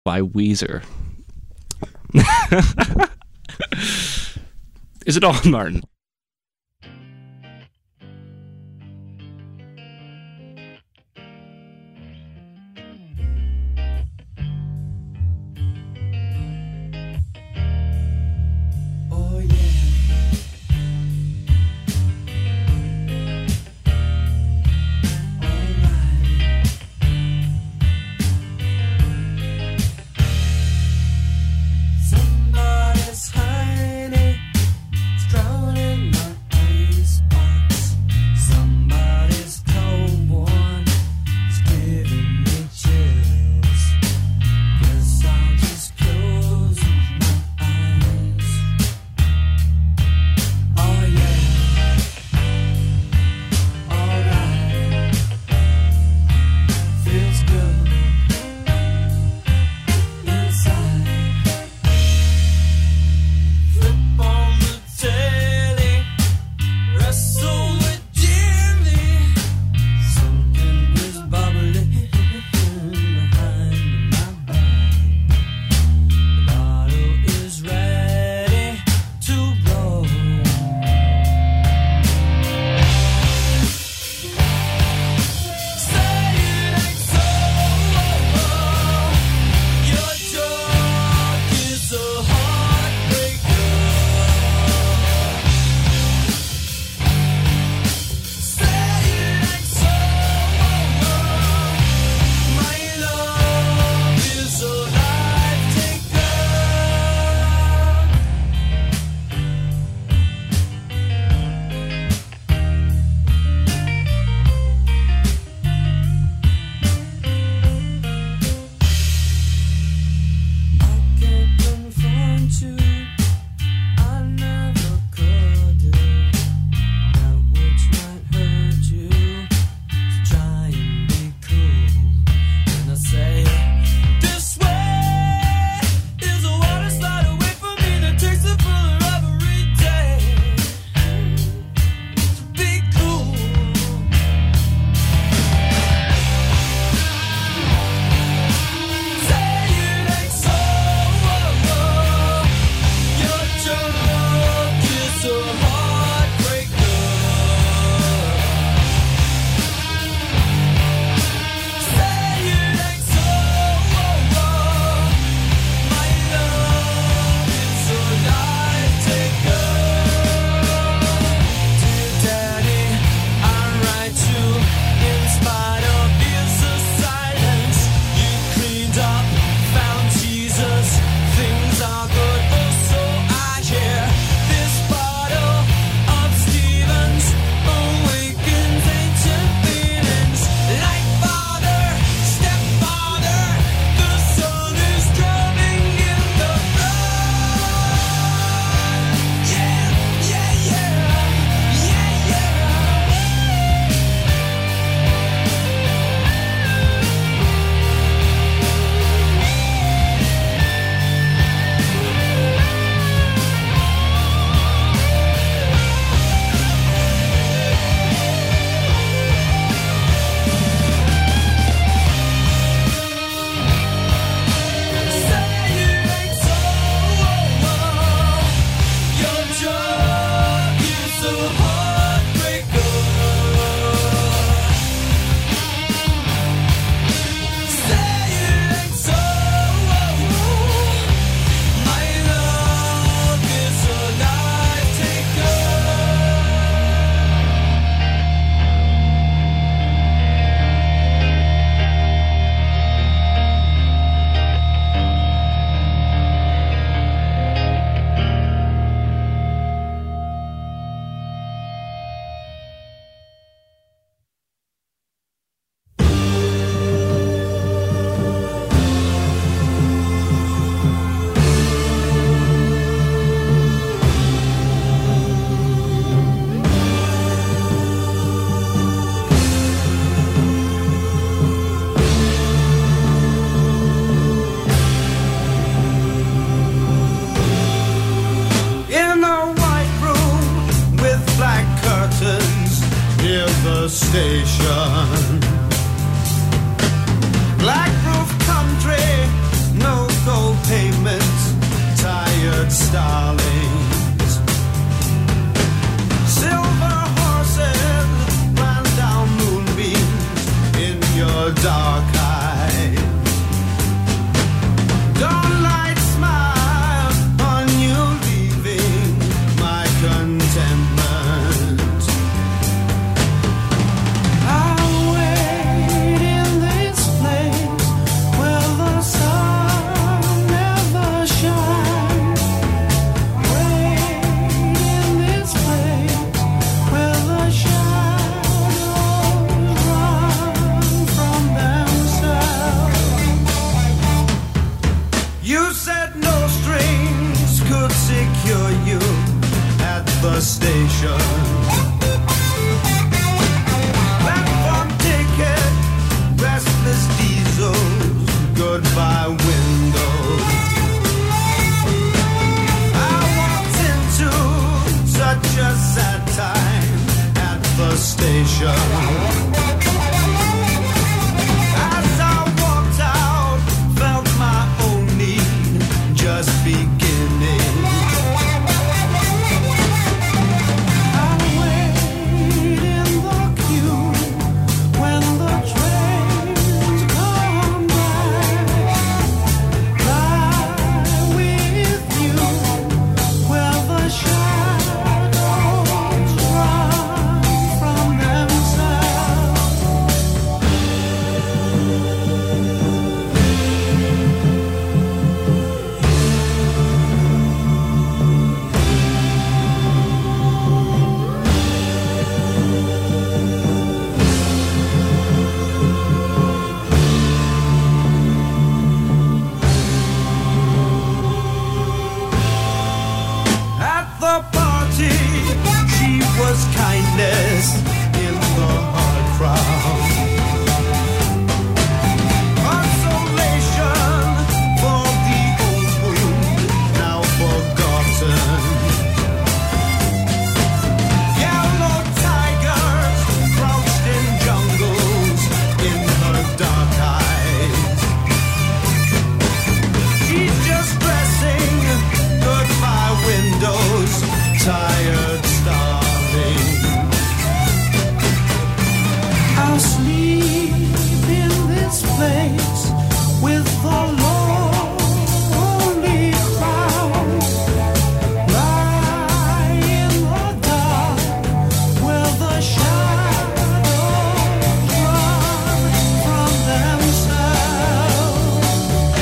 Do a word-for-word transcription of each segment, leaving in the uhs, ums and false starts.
by Weezer. Is it on, Martin? Oh yeah. Somebody's hiding, it's drowning station. Platform ticket, restless diesels, goodbye windows. I walked into such a sad time at the station. As I walked out, felt my own need just beginning. I wait in the queue when the trains come back. Lie with you where the shadows run from themselves. At the party, she was kindness in the hard crowd. Consolation for the old wound, now forgotten. Yellow tigers crouched in jungles in her dark eyes. She's just dressing goodbye windows, tired, starving. I'll sleep in this place with the lonely crowd. Lie in the dark where the shadows run from themselves.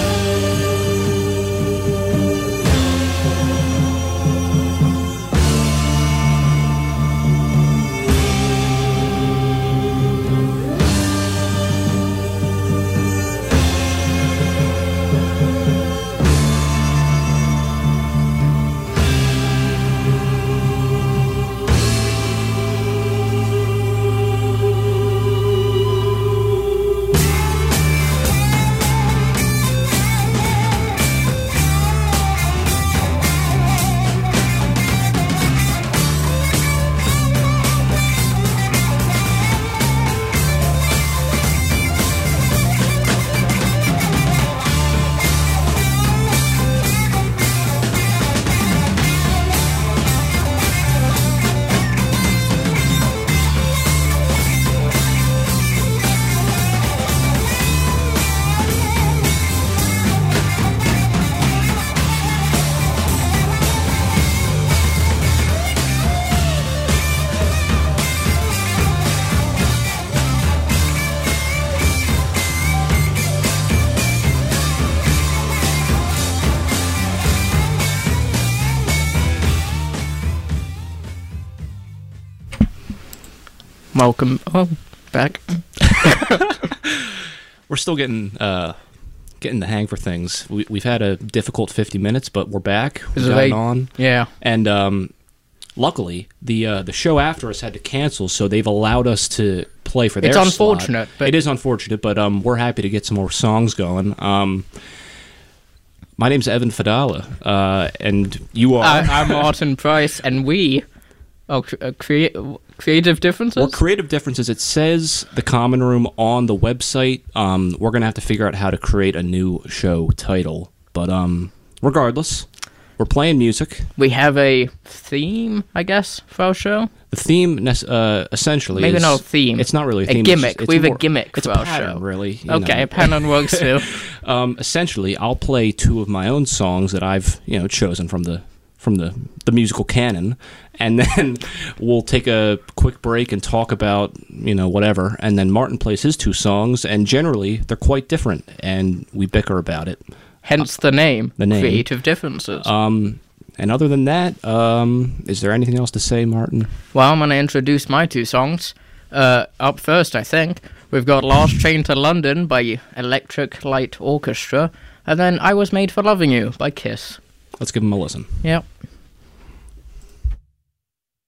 Welcome. Oh, back. We're still getting uh, getting the hang for things. We, we've had a difficult fifty minutes, but we're back. We Is it got it late? on, Yeah. and um, luckily the uh, the show after us had to cancel, so they've allowed us to play for their It's slot. unfortunate, but- it is unfortunate, but um, we're happy to get some more songs going. Um, my name's Evan Fadala, uh, and you are. I, I'm Martin Price, and we are cre- uh, crea- creative differences. Or creative differences. It says the common room on the website. Um, we're gonna have to figure out how to create a new show title. But um, regardless, we're playing music. We have a theme, I guess, for our show. The theme, nec- uh, essentially, Maybe is, not a theme. It's not really a A theme. gimmick. It's, just- it's We have a more- gimmick It's for a our pattern, show. really. you Okay, know. a pattern works too. um, essentially, I'll play two of my own songs that I've you know chosen from the from the, the musical canon, and then we'll take a quick break and talk about you know whatever, and then Martin plays his two songs, and generally they're quite different, and we bicker about it. Hence the name. The name. Creative differences. Um, and other than that, um, is there anything else to say, Martin? Well, I'm going to introduce my two songs. Uh, up first, I think, we've got Last Train to London by Electric Light Orchestra, and then I Was Made for Loving You by Kiss. Let's give them a listen. Yep.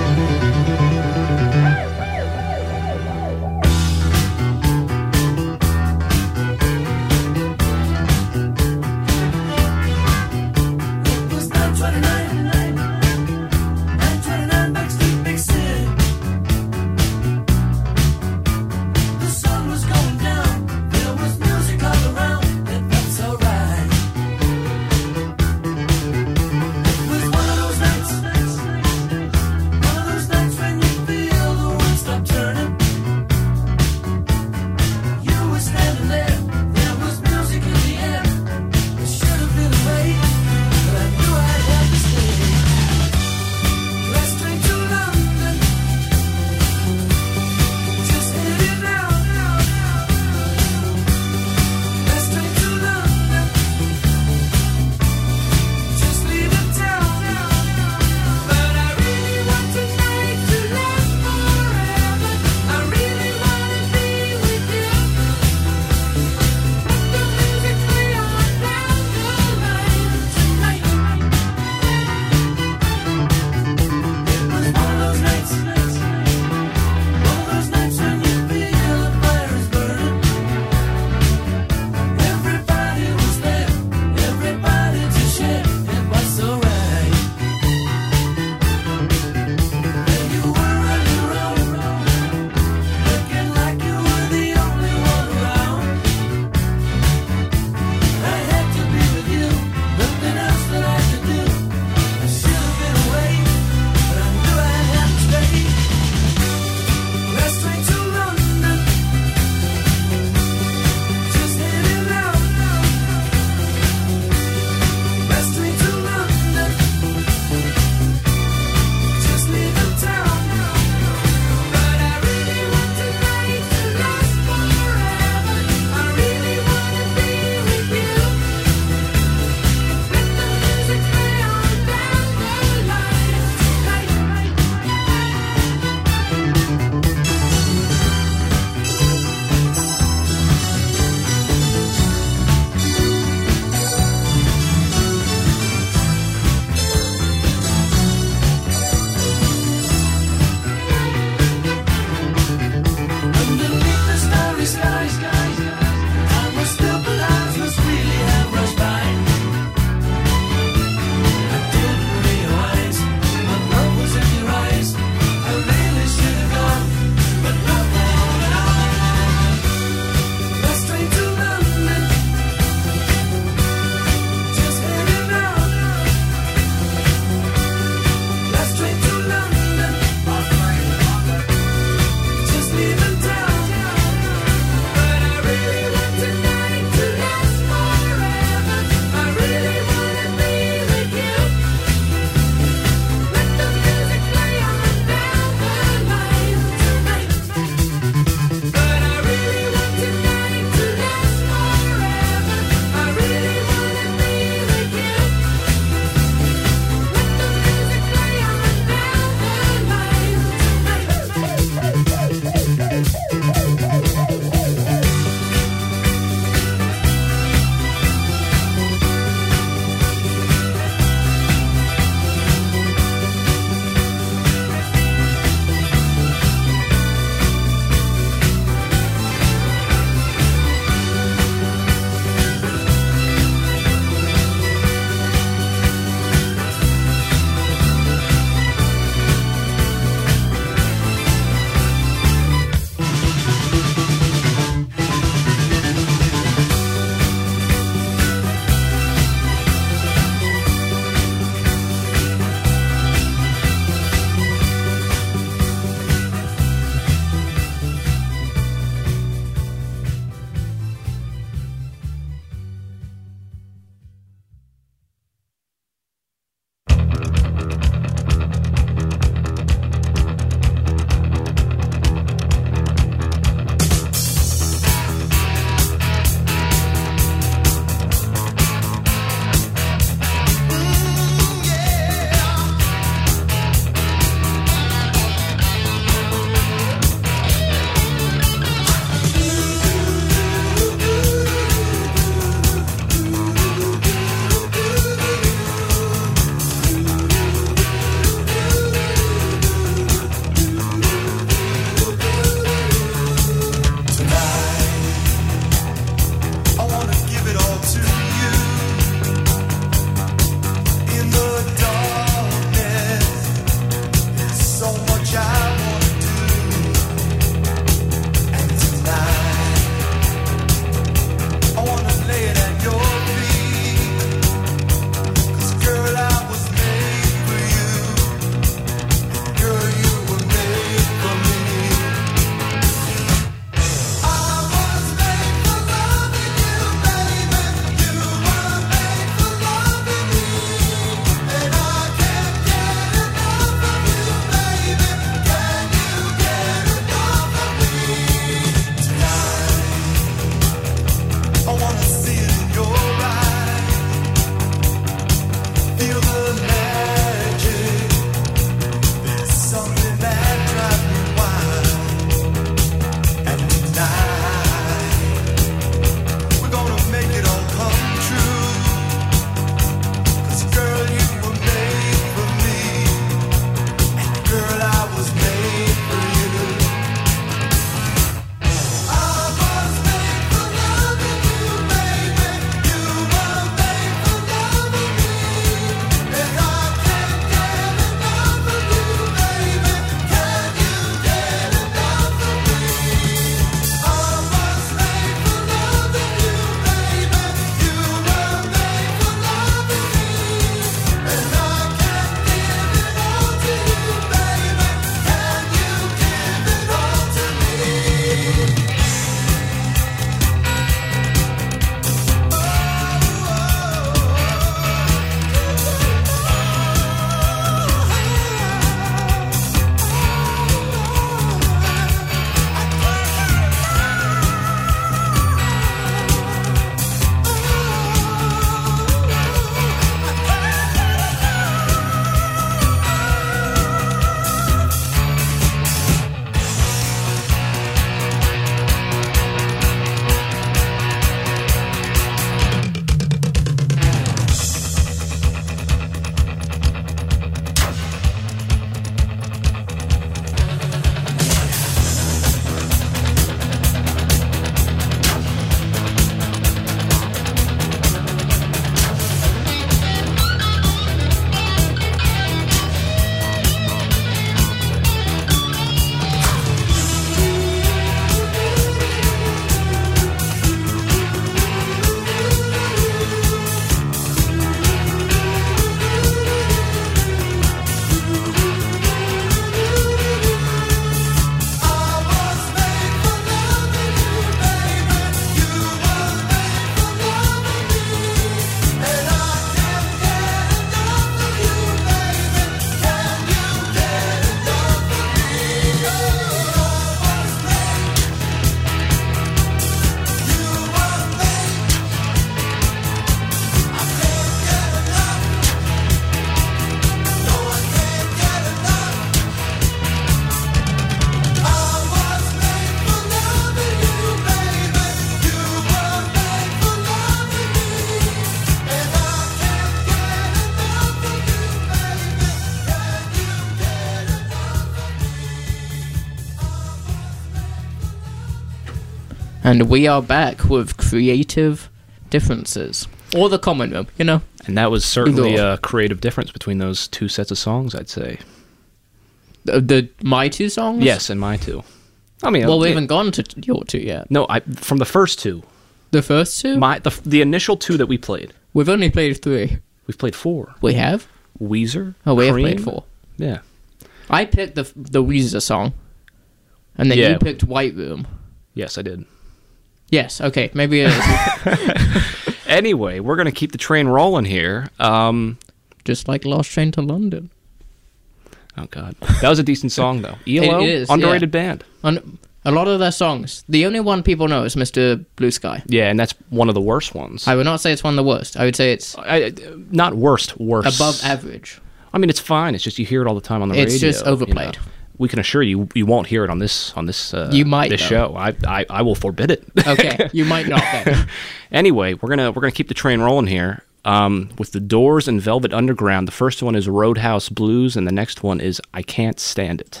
And we are back with Creative Differences. Or the Common Room, you know? And that was certainly Either or. a creative difference between those two sets of songs, I'd say. The, the my two songs? Yes, and my two. I mean, Well, we yeah, haven't gone to t- your two yet. no, I from the first two. The first two? My the the initial two that we played. We've only played three. We've played four. We have? Weezer. Oh, we Cream. have played four. Yeah. I picked the the Weezer song. And then Yeah. you picked White Room. Yes, I did. Yes, okay, maybe it is. Anyway, we're gonna keep the train rolling here. Um, Just like Lost Train to London. oh God, that was a decent song though. E L O, It is, underrated yeah. band. On a lot of their songs, the only one people know is Mister Blue Sky. Yeah, and that's one of the worst ones. I would not say it's one of the worst. I would say it's I, I- not worst, worse. above average. I mean, it's fine. It's just you hear it all the time on the radio. It's just you know. overplayed. We can assure you, you won't hear it on this on this. Uh, You might, this though. show. I, I I will forbid it. Okay, you might not then. Anyway, we're gonna we're gonna keep the train rolling here. Um, with the Doors and Velvet Underground. The first one is Roadhouse Blues, and the next one is I Can't Stand It.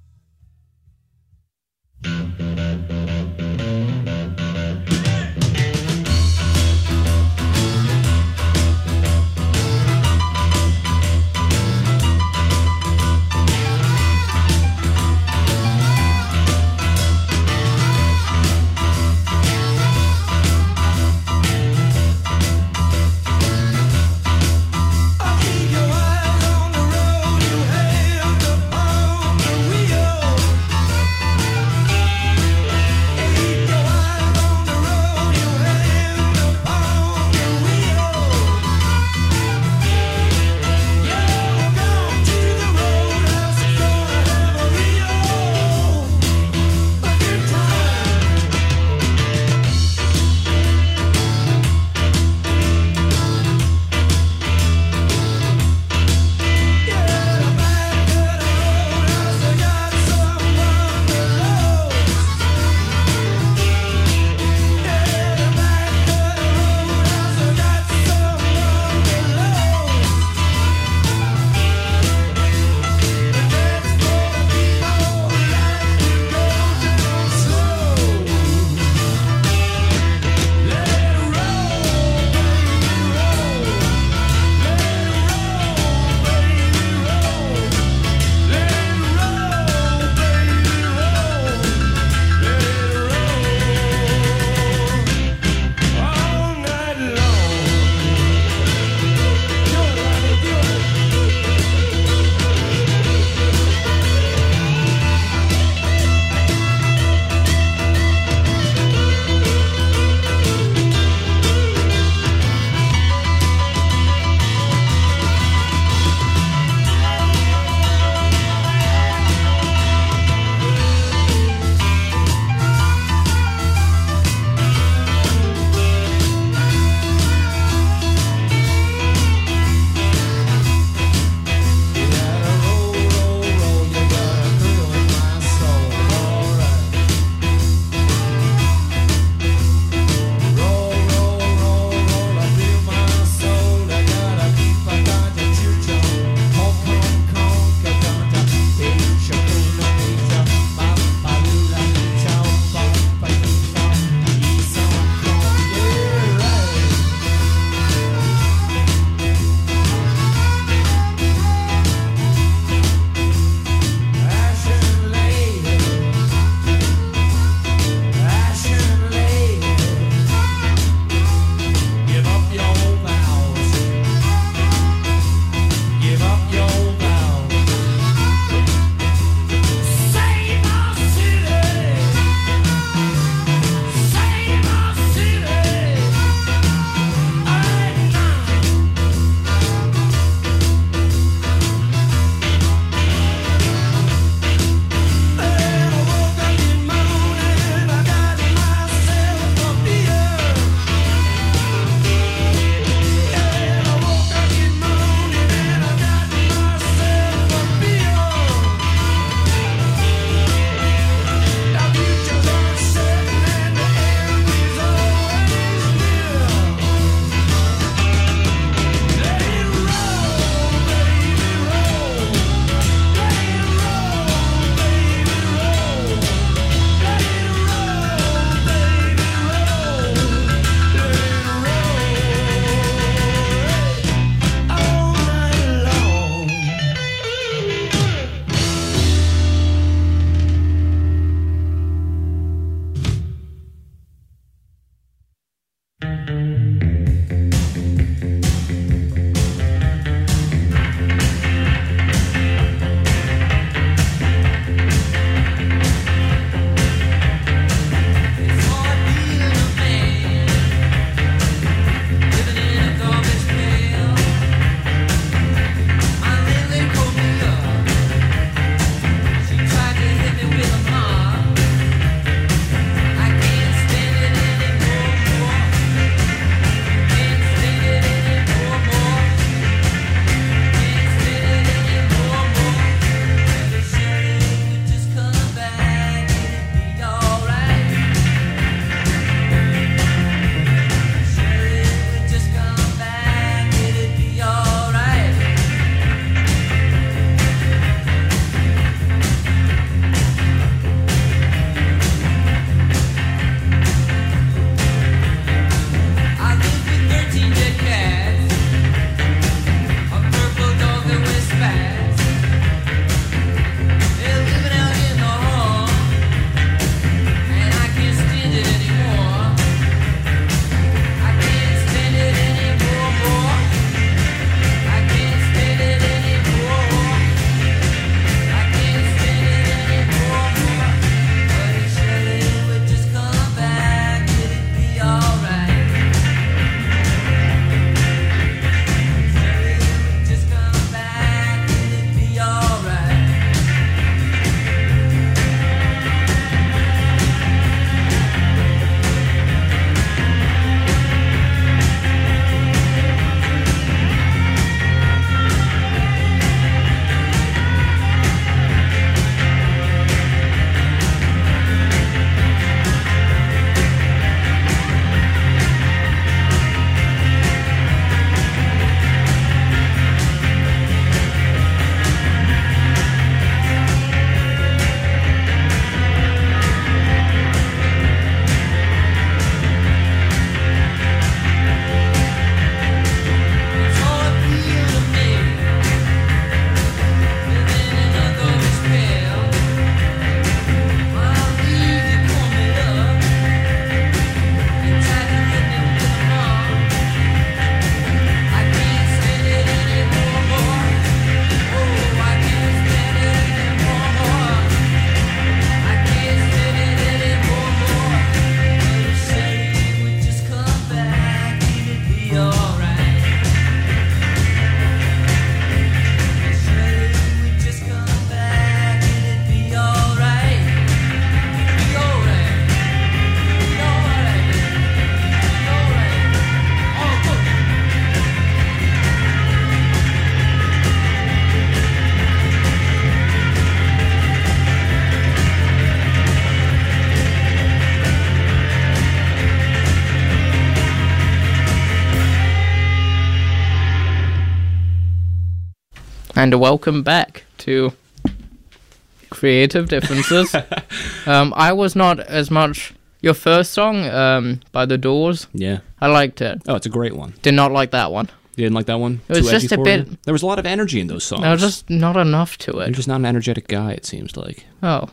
I'll keep your eyes on the road, your hands upon the wheel. of welcome back to Creative Differences. um, I was not as much... Your first song, um, by The Doors, Yeah. I liked it. Oh, it's a great one. Did not like that one. You didn't like that one? It was Too just edgy a for bit- you? There was a lot of energy in those songs. There was just not enough to You're it. just not an energetic guy, it seems like. Oh.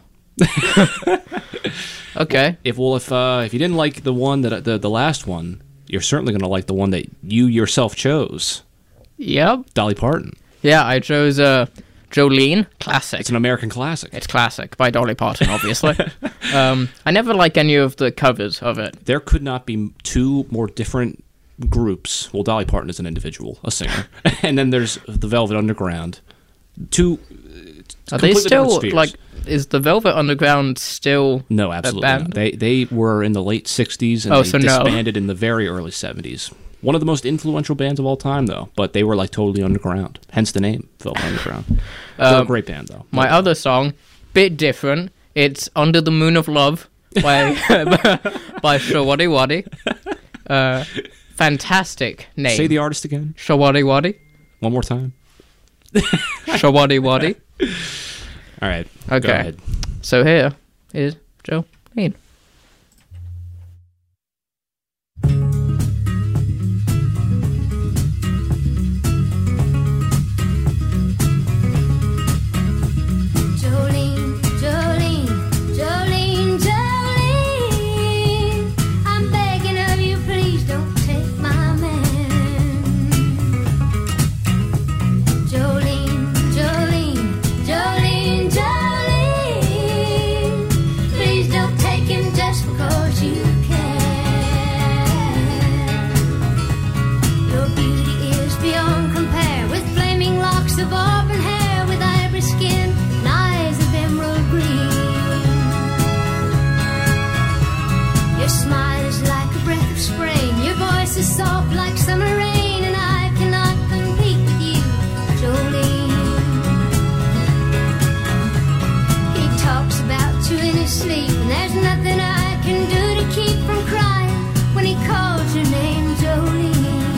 Okay. If well, if uh, if you didn't like the one that the the last one, you're certainly going to like the one that you yourself chose, Yep. Dolly Parton. Yeah, I chose uh, Jolene. Classic. It's an American classic. It's classic by Dolly Parton, obviously. um, I never like any of the covers of it. There could not be two more different groups. Well, Dolly Parton is an individual, a singer, and then there's the Velvet Underground. Two. Are they completely different still spheres. like? Is the Velvet Underground still? No, absolutely band? not. They they were in the late sixties and Oh, they so no. disbanded in the very early seventies. One of the most influential bands of all time, though. But they were like totally underground. Hence the name, Velvet Underground. They're Um, a great band, though. My other song, bit different. It's "Under the Moon of Love" by by Shawadi Wadi. Uh, fantastic name. Say the artist again. Shawadi Wadi. One more time. Shawadi Wadi. All right. Okay. Go ahead. So here is Jolene. Jolene, Jolene, Jolene, Jolene, I'm begging of you, please don't take my man. Jolene, Jolene, Jolene, Jolene, please don't take him just because you can. Your beauty is beyond compare, with flaming locks of auburn hair, with ivory skin and eyes of emerald green. Your smile is like a breath of spring, your voice is soft like summer rain, and I cannot compete with you, Jolene. He talks about you in his sleep, and there's nothing I can do to keep from crying when he calls your name, Jolene.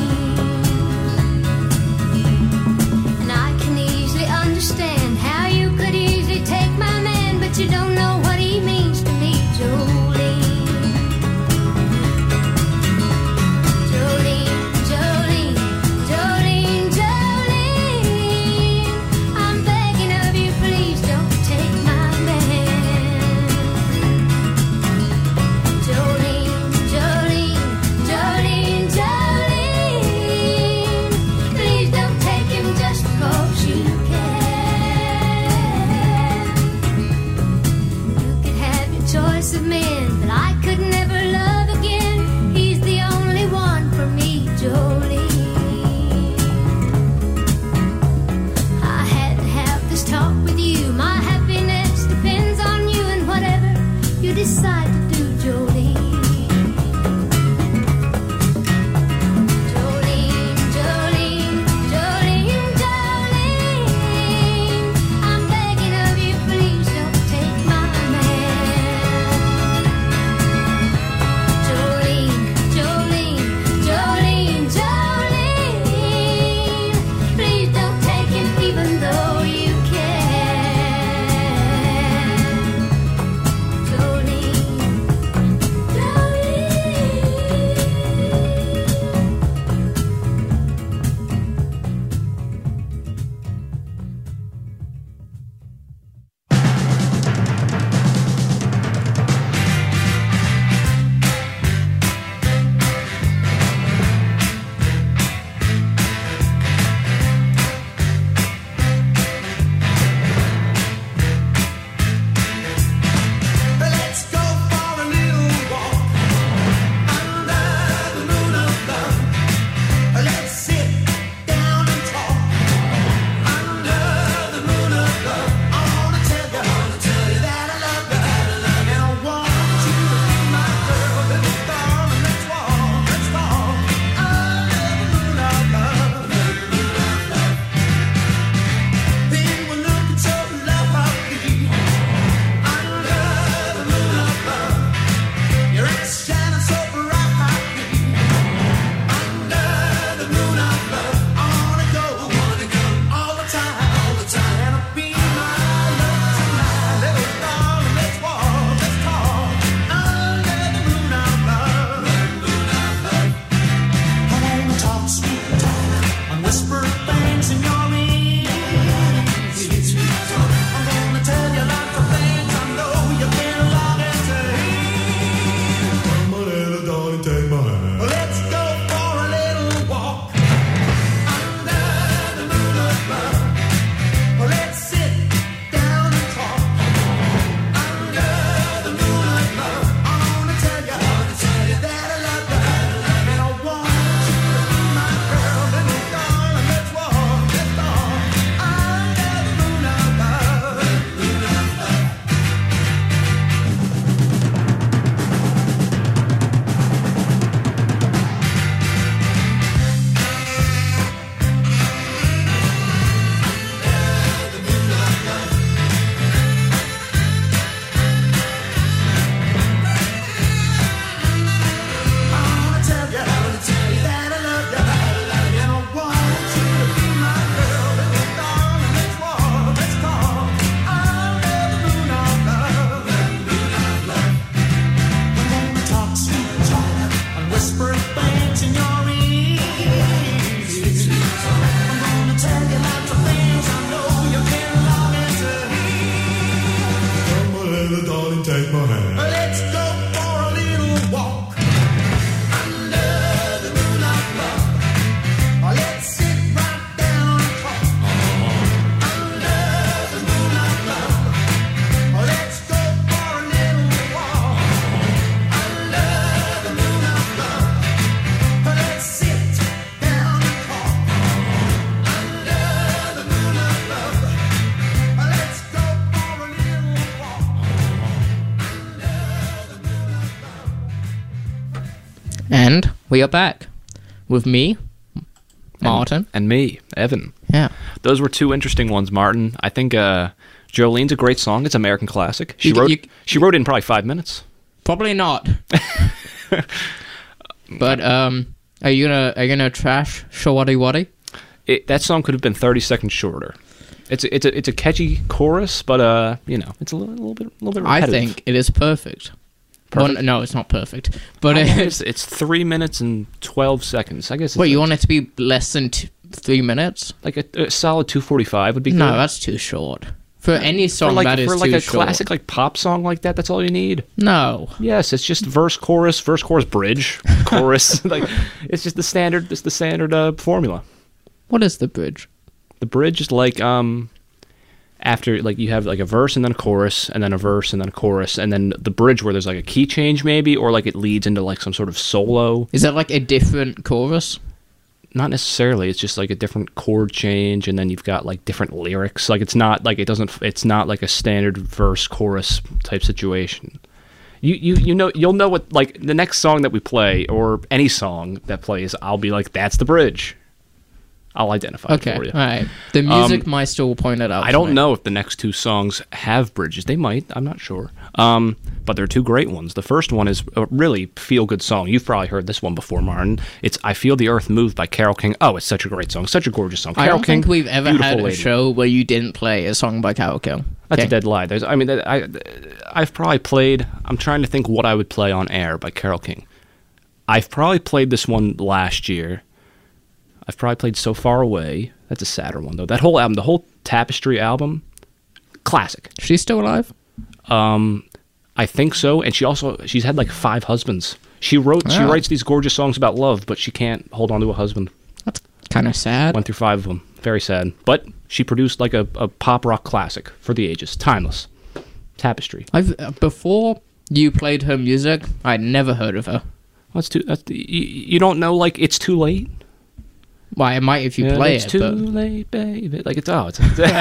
And I can easily understand how you could easily take my man, but you don't know what he means to me, Jolene. in your ears. I'm gonna tell you lots of things I know you've been longing to hear. Come on, little darling, take my hand. Let's go for a little walk under the moonlight love. Or let's sit right down and talk under the moonlight love. Or let's go for a little walk under the moonlight love. Or let's sit down and talk under the moonlight love. Or let's go for a little walk under the moonlight love. And we are back with me, Martin. And me, Evan. Yeah. Those were two interesting ones, Martin. I think uh, Jolene's a great song. It's an American classic. She You- wrote you- she wrote it in probably five minutes. Probably not. But um, are you gonna are you gonna trash Shawaddy Waddy? It, that song could have been thirty seconds shorter. It's a, it's a it's a catchy chorus, but uh, you know, it's a little, little bit a little bit I repetitive. think it is perfect. Perfect? Well, no, it's not perfect. But How long it's, is it? It's three minutes and twelve seconds. I guess. It's wait, you like, want it to be less than t- three minutes? like a, a solid two forty five would be No, good. that's too short. For any for song like that is for like too a short. classic like pop song like that. That's all you need. No. Yes, it's just verse, chorus, verse, chorus, bridge, chorus. Like it's just the standard. It's the standard uh, formula. What is the bridge? The bridge is like um, after like you have like a verse and then a chorus and then a verse and then a chorus and then the bridge where there's like a key change maybe or like it leads into like some sort of solo. Is that like a different chorus? Not necessarily. It's just like a different chord change and then you've got like different lyrics. Like it's not like it doesn't. It's not like a standard verse chorus type situation. You, you you know you'll know what like the next song that we play or any song that plays. I'll be like that's the bridge. I'll identify Okay, it for you. all right. The music Um, meister will point it out. I to don't me. know if the next two songs have bridges. They might. I'm not sure. Um, but they're two great ones. The first one is a really feel-good song. You've probably heard this one before, Martin. It's "I Feel the Earth Move" by Carole King. Oh, it's such a great song. Such a gorgeous song. I Carole don't King, think we've ever beautiful had a lady. show where you didn't play a song by Carole King. That's Okay. a dead lie. There's, I mean, I, I've probably played. I'm trying to think what I would play on air by Carole King. I've probably played this one last year. I've probably played "So Far Away." That's a sadder one though. That whole album, the whole Tapestry album, classic. She's still alive? Um, I think so. And she also she's had like five husbands. She wrote she Wow. writes these gorgeous songs about love, but she can't hold on to a husband. That's kind of sad. Went through five of them. Very sad. But she produced like a, a pop rock classic for the ages. Timeless. Tapestry. I've uh, before you played her music, I'd never heard of her. That's too. That's you, you don't know like it's too late. Well, I might if you Yeah, play it's it, too but late, baby. Like it's oh, it's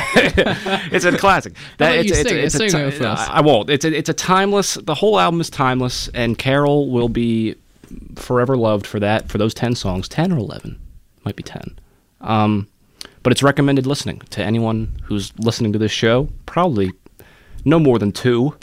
it's a classic. about it's, you it's, sing it? it's, Sing a it ti- for us. I won't. It's a, it's a timeless. The whole album is timeless, and Carole will be forever loved for that. For those ten songs, ten or eleven, might be ten. Um, but it's recommended listening to anyone who's listening to this show. Probably no more than two,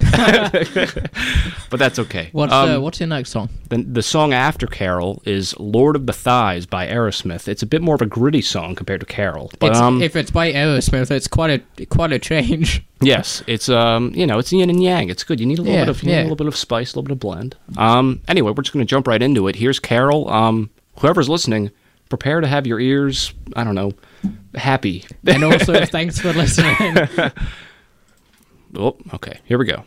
but that's okay. what's Um, uh, what's your next song? the, the song after Carole is "Lord of the Thighs" by Aerosmith. It's a bit more of a gritty song compared to Carole, but It's, um, if it's by Aerosmith, it's quite a quite a change. yes, it's um, you know, it's yin and yang. It's good. You need a little Yeah, bit of you need yeah. a little bit of spice, a little bit of blend. Um, anyway, we're just gonna jump right into it. Here's Carole. Um, whoever's listening, prepare to have your ears, I don't know, happy. And also, thanks for listening. Oh, okay. Here we go.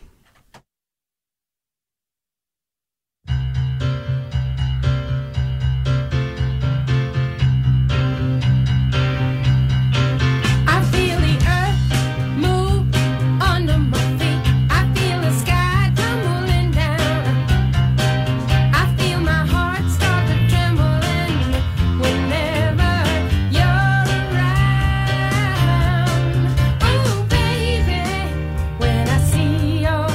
I feel the earth move under my feet. I feel the sky tumbling down. I feel my heart start to trembling whenever you're around. Oh, baby, when I see your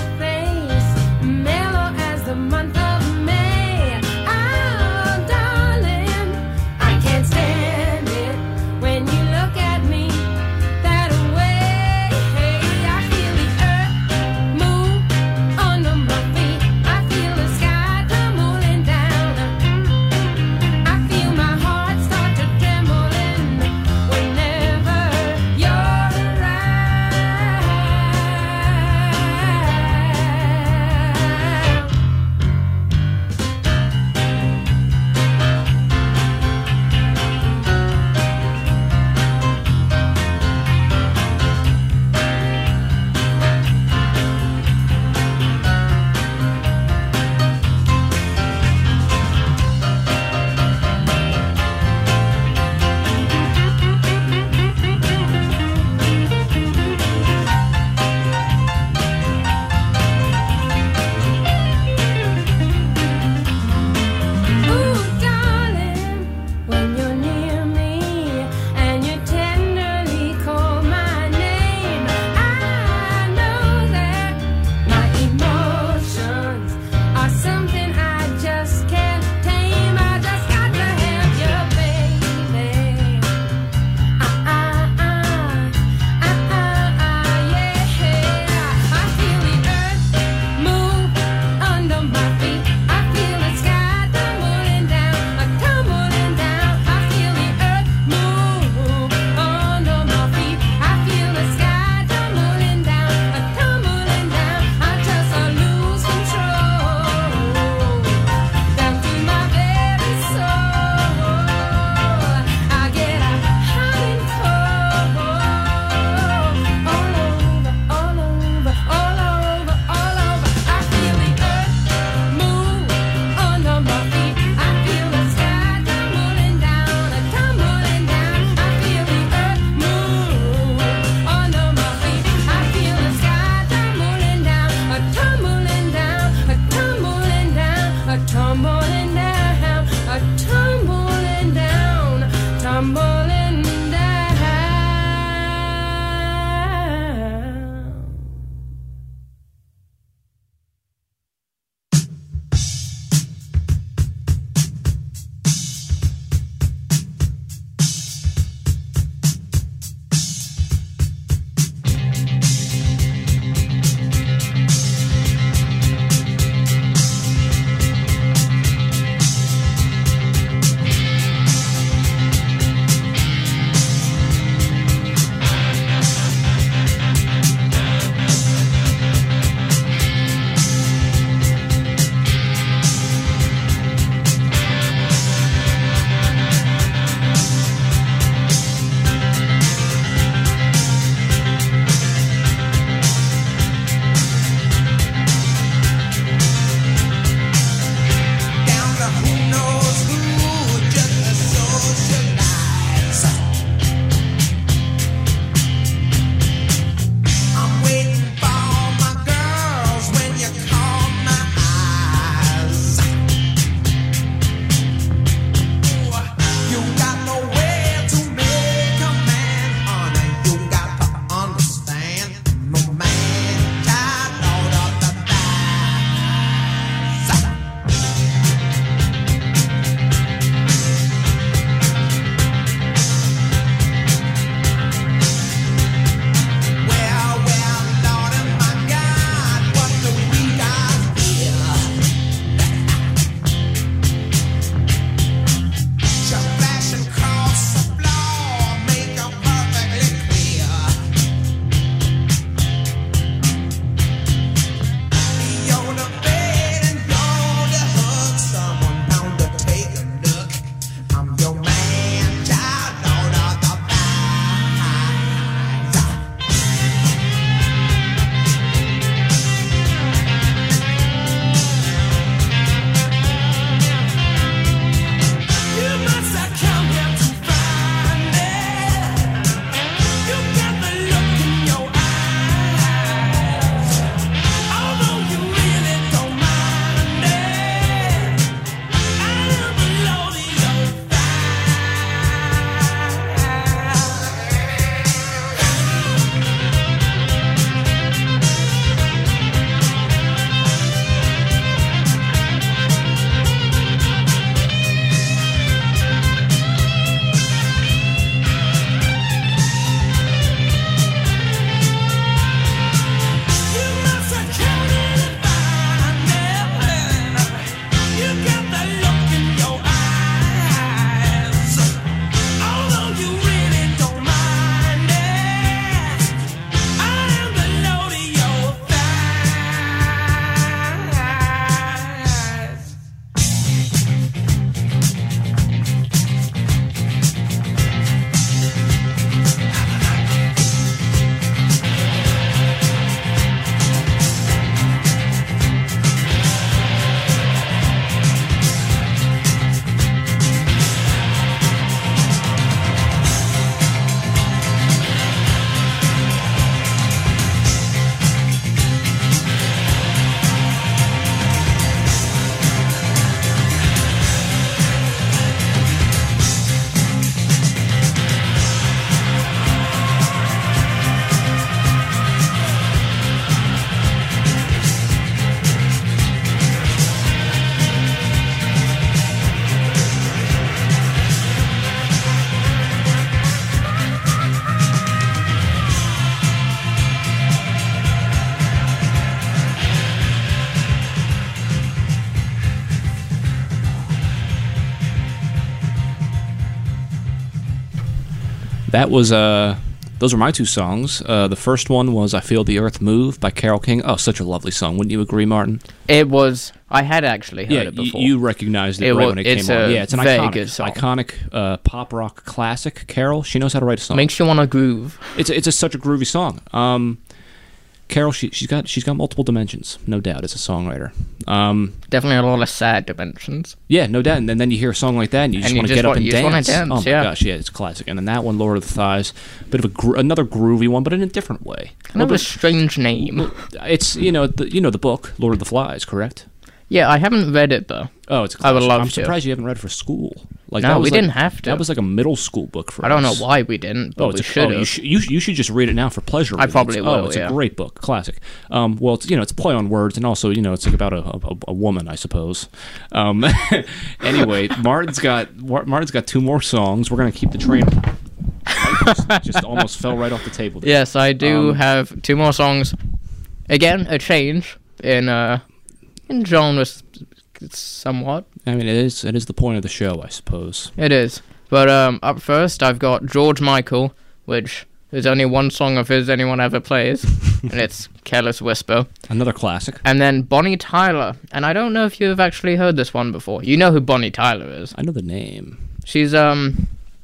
tumbling down, a tumbling down, tumbling down. Down to who knows who, just to socialize. I'm waiting for my girls when you call my eyes. You got nowhere to make a man, honey. You got to understand, no man, child, Lord of the thighs. Well, well, Lord and my God, what do we got here? Just flash across the floor, make 'em perfectly clear. You're the bed and you're the hug, someone bound to take a look. I'm your man, child, Lord of the thighs. You must have come here to find me. You got the look in your eyes. Although you really don't mind it, I am below the old You must have come here to find me. You got the look in your eyes. Although you really don't mind it, I am below the old thighs. That was uh, those were my two songs. Uh, the first one was "I Feel the Earth Move" by Carole King. Oh, such a lovely song. Wouldn't you agree, Martin? It was. I had actually heard Yeah, it y- before. you recognized it, It right wa- when it it's came on. a Yeah, it's an very iconic, good song. iconic uh, pop rock classic. Carol, she knows how to write a song. Makes you want to groove. It's a, it's a, such a groovy song. Um, Carol, she she's got she's got multiple dimensions, no doubt. As a songwriter, um, Definitely a lot of sad dimensions. yeah, no doubt. And then, then you hear a song like that, and you just And you want to just get up wa- and you just wanna dance. dance, Oh my yeah. gosh, yeah, it's a classic. And then that one, "Lord of the Thighs," bit of a gro- another groovy one, but in a different way. Kind of a strange name. It's you know the you know the book "Lord of the Flies," correct? Yeah, I haven't read it though. Oh, it's a I would classic. love I'm to. surprised you haven't read it for school. Like No, that was we like- didn't have to. That was like a middle school book for I don't know us. why we didn't, but Oh, we it's a, should oh, you, have. should, you, you should just read it now for pleasure. I readings. probably Oh, will, it's yeah. a great book, classic. Um, well, it's you know, it's a play on words, and also you know, it's like about a, a, a woman, I suppose. Um, anyway, Martin's got Martin's got two more songs. We're gonna keep the train. just, just almost fell right off the table. There. Yes, I do Um, have two more songs. Again, a change in uh in genres, somewhat. I mean, it is it is the point of the show, I suppose. It is. But um, up first, I've got George Michael, which there's only one song of his anyone ever plays, and it's Careless Whisper. Another classic. And then Bonnie Tyler, and I don't know if you've actually heard this one before. You know who Bonnie Tyler is. I know the name. She's, um,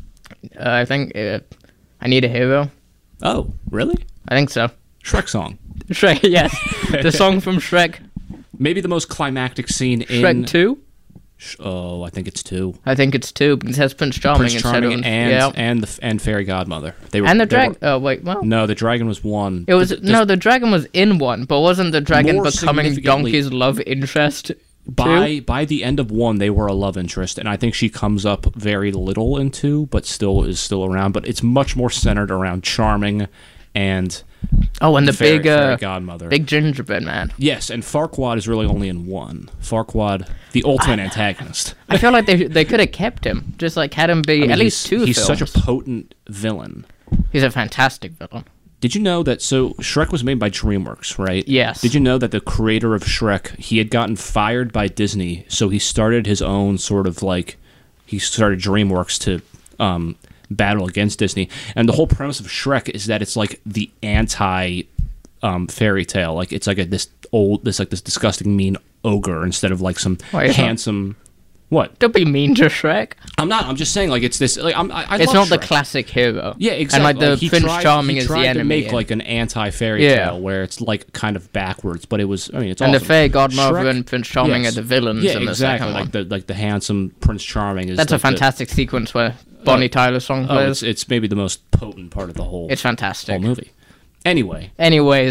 uh, I think, uh, I Need a Hero. Oh, really? I think so. Shrek song. Shrek, yes. The song from Shrek. Maybe the most climactic scene in Shrek two? Sh- oh, I think it's two. I think it's two, because it has Prince Charming Prince instead Charming of... and yeah. and the and Fairy Godmother. They were And the they dragon... were- Oh, wait, well... No, the dragon was one. It was... Th- no, the dragon was in one, but wasn't the dragon More becoming significantly- Donkey's love interest? by by the end of one, they were a love interest, and I think she comes up very little in two, but still is still around. But it's much more centered around Charming and Oh, and the Fairy, big, uh, Fairy Godmother. big gingerbread man. Yes, and Farquaad is really only in one. Farquaad, the ultimate antagonist. I feel like they they could have kept him, just like had him be I mean, at least he's, two He's films. such a potent villain. He's a fantastic villain. Did you know that? So Shrek was made by DreamWorks, right? Yes. Did you know that the creator of Shrek, he had gotten fired by Disney, so he started his own sort of like, he started DreamWorks to um, battle against Disney, and the whole premise of Shrek is that it's like the anti um, fairy tale, like it's like a this old, this like this disgusting mean ogre instead of like some Wait, huh? handsome. What? Don't be mean to Shrek. I'm not. I'm just saying, like it's this. Like I'm. I, I It's love not the Shrek. classic hero. Yeah, exactly. And like the he Prince tried, Charming he is tried the enemy. to make like an anti fairy Yeah. tale where it's like kind of backwards, but it was. I mean, it's and awesome. the Fairy Godmother Shrek- and Prince Charming yes. are the villains Yeah, in the exactly. second Like one. the like the handsome Prince Charming is. That's like a fantastic sequence where Bonnie Tyler's song The, oh, plays. it's, it's maybe the most potent part of the whole. It's fantastic. whole movie. Anyway, Anyways,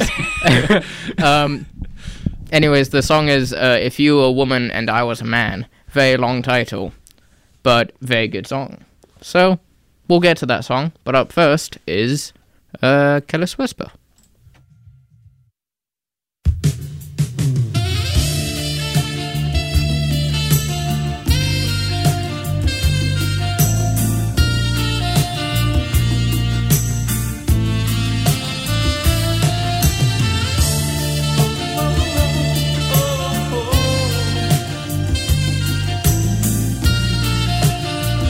um, anyways, the song is uh, "If You Were a Woman and I Was a Man." Very long title, but very good song. So we'll get to that song. But up first is uh, "Careless Whisper."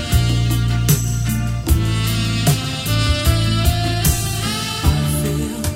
I feel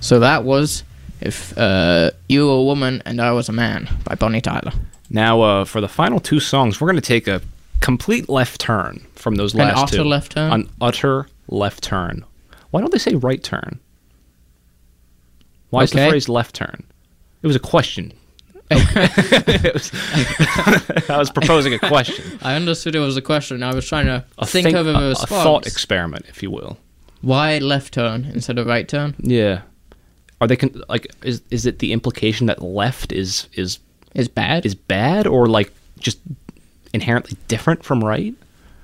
So that was If uh, You Were a Woman and I Was a Man by Bonnie Tyler. Now, uh, for the final two songs, we're going to take a complete left turn from those An last utter two. left turn? An utter left turn. Why don't they say right turn? Why is the Okay. phrase left turn? It was a question. It was- I was proposing a question. I understood it was a question. I was trying to A think think- of a, a, a response. thought experiment, if you will. Why left turn instead of right turn? Yeah. Are they con- like? Is is it the implication that left is is Is bad? is bad, or like just inherently different from right?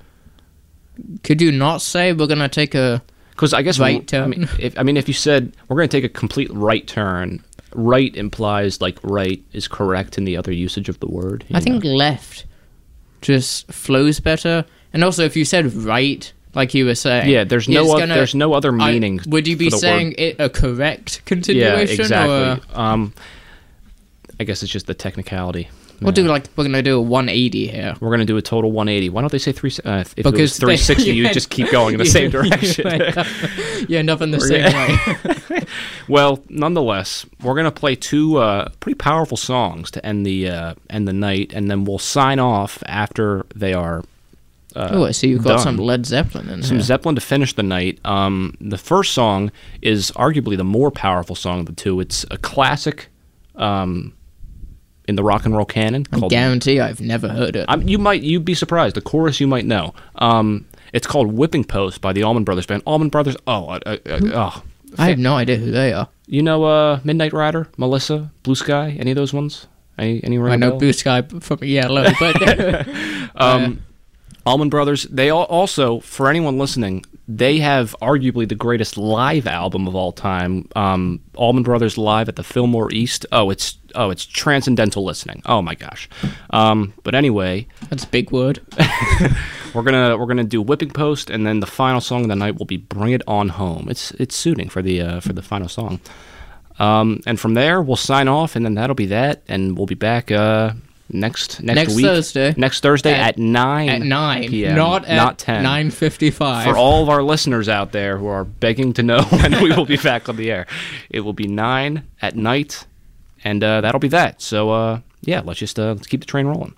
Could you not say we're gonna take a Because I guess Right I turn. mean, if, I mean, if you said we're going to take a complete right turn, right implies like right is correct in the other usage of the word. you I think know? left just flows better. And also, if you said right, like you were saying, Yeah, there's it's no oth- gonna- there's no other I- meaning. would you be for the saying word. it a correct Yeah, continuation? exactly. Or Um, I guess it's just the technicality. we'll do like we're gonna do a one eighty here. We're going to do a total one eighty. Why don't they say three? Uh, if it was Because they- three sixty, you you end- just keep going in the you- same you direction. end up- You end up in the Or- same yeah. way. Well, nonetheless, we're gonna play two uh, pretty powerful songs to end the uh, end the night, and then we'll sign off after they are. Uh, Oh, I see you've got done. some Led Zeppelin in Some here. Zeppelin to finish the night. Um, the first song is arguably the more powerful song of the two. It's a classic um, in the rock and roll canon. I Called, guarantee I've never heard it. I'm, you might you'd be surprised. The chorus you might know. Um, it's called "Whipping Post" by the Allman Brothers Band. Allman Brothers. Oh, uh, uh, uh, oh. I have no idea who they are. You know, uh, Midnight Rider, Melissa, Blue Sky. Any of those ones? Any any ring I a know bell? Blue Sky from Yellow, but Um, Allman Brothers, they all, also, for anyone listening, they have arguably the greatest live album of all time. Um, Allman Brothers live at the Fillmore East. Oh, it's oh, it's transcendental listening. Oh my gosh. Um, but anyway, that's a big word. we're gonna we're gonna do Whipping Post, and then the final song of the night will be Bring It On Home. It's it's suiting for the uh, for the final song. Um, and from there, we'll sign off, and then that'll be that, and we'll be back uh, next next, Next week, Thursday. next Thursday At- at, nine At nine, p m, not at not ten. nine fifty-five. For all of our listeners out there who are begging to know when we will be back on the air, it will be nine at night, and uh, that'll be that. So uh, yeah, let's just uh, let's keep the train rolling.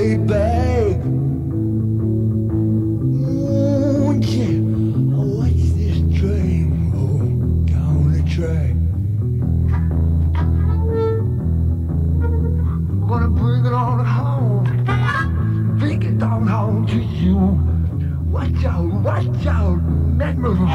baby. Ooh, yeah. What's this train go down the track? I'm gonna bring it on home. Bring it on home to you. Watch out, watch out, that move.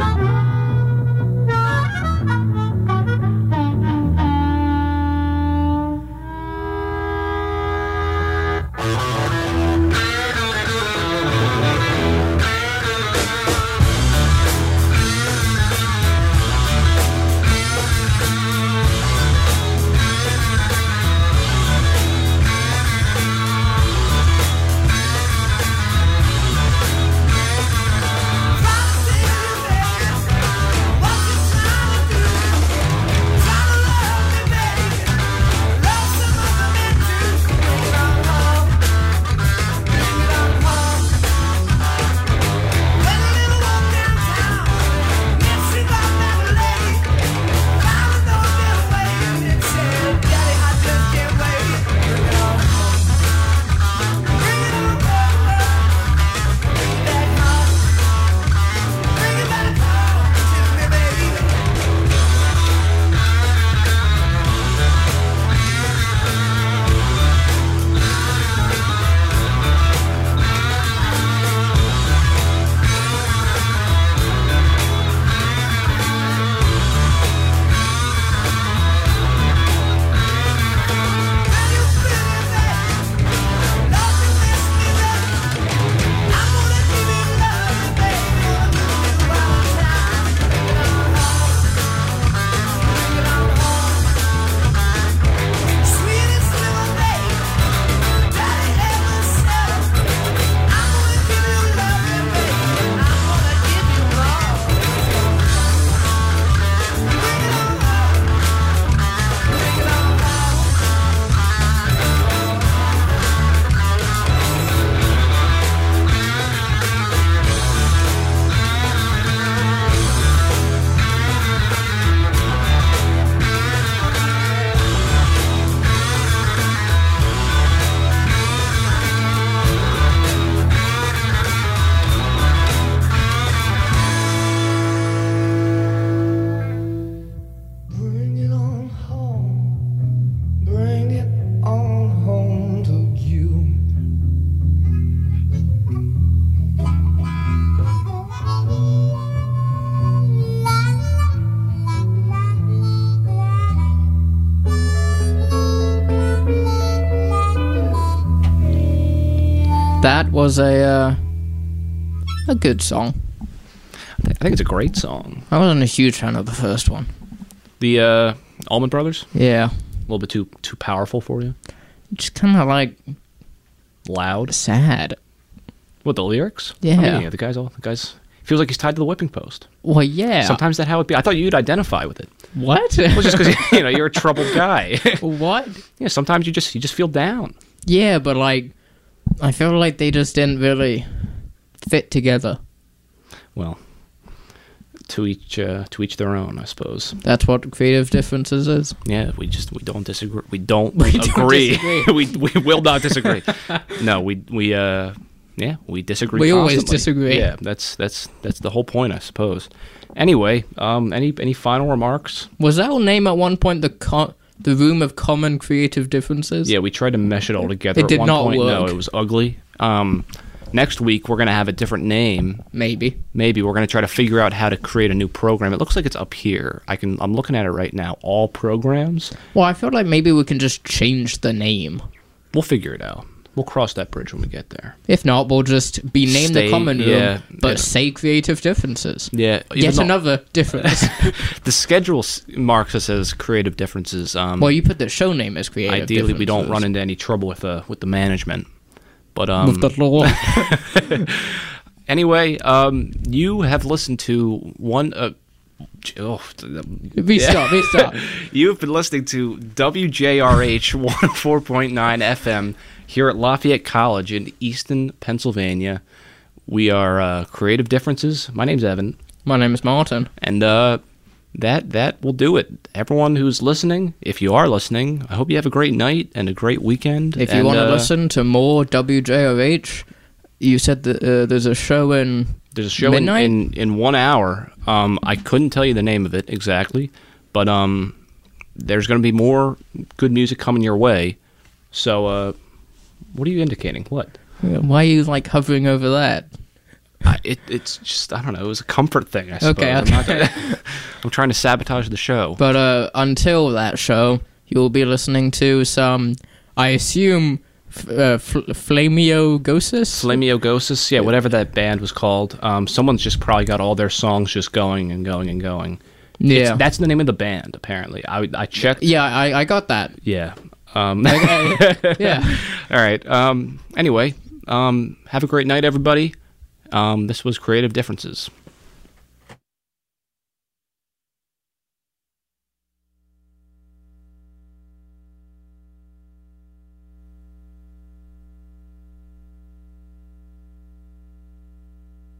Bring it on home. Bring it on home to you. That was a uh, a good song. I think it's a great song. I wasn't a huge fan of the first one. The uh, Allman Brothers, Yeah, a little bit too too powerful for you. just kind of like Loud. sad. What, the lyrics? Yeah. I mean, yeah. The guy's all the guy's feels like he's tied to the whipping post. Well, yeah. Sometimes that how it be. I thought you'd identify with it. What? Well, just because you know you're a troubled guy. What? Yeah. Sometimes you just you just feel down. Yeah, but like, I feel like they just didn't really fit together. Well, to each uh, to each their own, I suppose. That's what creative differences is. Yeah, we just we don't disagree. We don't We don't agree. disagree. we we will not disagree. No, we we uh yeah we disagree. We always constantly. disagree. Yeah, that's that's that's the whole point, I suppose. Anyway, um, any any final remarks? Was our name at one point the co- the room of common creative differences? Yeah, we tried to mesh it all together. It at did one not point. No, work. it was ugly. Um, next week we're gonna have a different name. Maybe. Maybe we're gonna try to figure out how to create a new program. It looks like it's up here. I can. I'm looking at it right now. All programs. Well, I feel like maybe we can just change the name. We'll figure it out. We'll cross that bridge when we get there. If not, we'll just be named Stay- the common room, yeah, but yeah. say creative differences. Yeah. even Yet though- another difference. The schedule s- marks us as creative differences. Um, Well, you put the show name as creative ideally, we don't differences. run into any trouble with uh, with the management. But um, with the law. anyway, um, you have listened to one. Uh, oh, Restart, restart. You've been listening to W J R H one oh four point nine F M here at Lafayette College in Easton, Pennsylvania. We are uh, Creative Differences. My name's Evan, My name is Martin. and uh, that that will do it. Everyone who's listening, if you are listening, I hope you have a great night and a great weekend. If you and, want to uh, listen to more W J O H, you said that uh, there's a show in there's a show in, midnight? in in one hour. Um, I couldn't tell you the name of it exactly, but um, there's going to be more good music coming your way. So, uh, what are you indicating? What? Why are you like hovering over that? I, it, it's just, I don't know, it was a comfort thing, I suppose. Okay, I'm, okay. not, I'm trying to sabotage the show. But uh, until that show, you'll be listening to some, I assume, f- uh, Fl- Flamiogosis? Flamiogosis, yeah, whatever that band was called. Um, someone's just probably got all their songs just going and going and going. Yeah. It's, that's the name of the band, apparently. I, I checked. Yeah, I, I got that. Yeah. Um, Okay, yeah. all right. Um, anyway, um, have a great night, everybody. Um, this was Creative Differences.